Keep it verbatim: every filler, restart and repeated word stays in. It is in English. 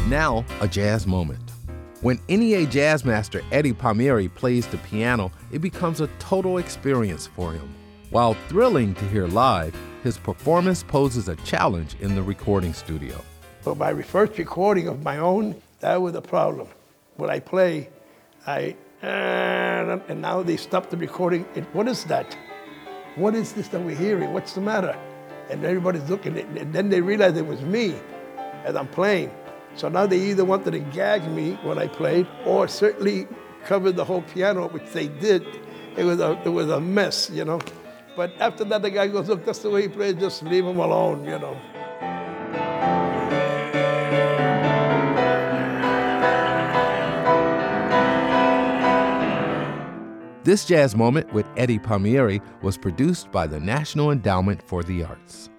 Now, a jazz moment. When N E A jazz master Eddie Palmieri plays the piano, it becomes a total experience for him. While thrilling to hear live, his performance poses a challenge in the recording studio. But my first recording of my own, that was a problem. When I play, I, and now they stop the recording. What is that? What is this that we're hearing? What's the matter? And everybody's looking, and then they realized it was me as I'm playing. So now they either wanted to gag me when I played, or certainly cover the whole piano, which they did. It was a, it was a mess, you know. But after that, the guy goes, look, that's the way he plays, just leave him alone, you know. This jazz moment with Eddie Palmieri was produced by the National Endowment for the Arts.